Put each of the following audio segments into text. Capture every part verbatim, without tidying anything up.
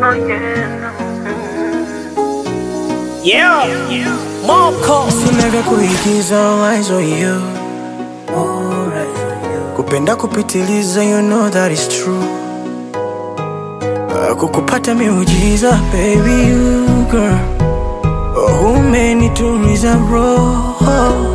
Yeah, Moko sina vya kuigiza, all eyes on you. Kupenda kupitiliza, you know that is true. Kukupata miujiza, baby you girl. Oh, umenituliza roho.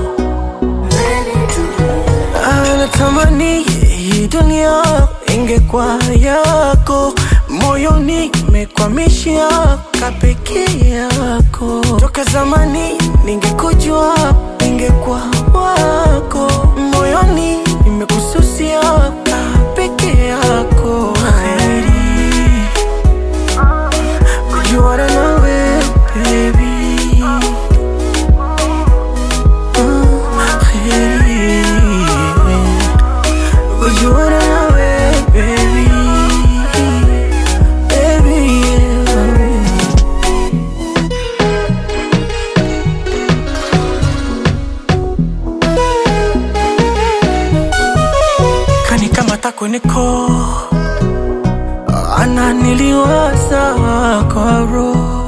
Natamani hii dunia ingekuwa yako, moyoni imekwamishia peke yako. Toka zamani ningekujua, ningekuwa wako, moyoni nimekususia peke yako. Kheri kujuana nawe baby. Kujuana nawe baby, baby yeah. Kani kama tako niko ana niliwaza kwa roho.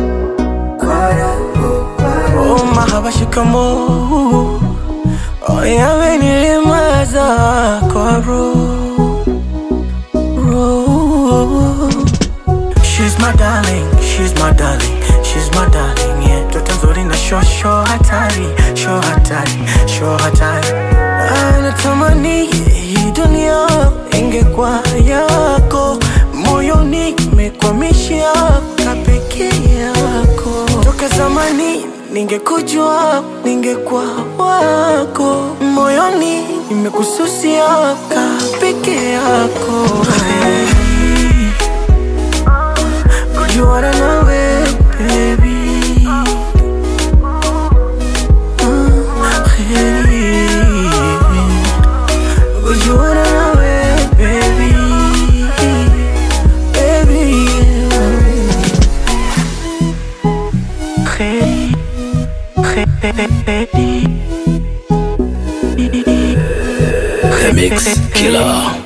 Oh mahaba shikamo, oh yawe nilimaza kwa roho, roho. She's my darling, she's my darling, she's my darling, yeah. Toto nzuri na show show hatari, show hatari, show hatari. Natamani hii dunia ingekuwa yako, moyoni imekwamishia peke yako. Toka zamani ningekujua, ningekuwa wako, moyoni nimekususia peke yako. Kheri kujuana nawe baby. Kheri kujuana nawe baby, baby yeah. Kheri Remix Killer.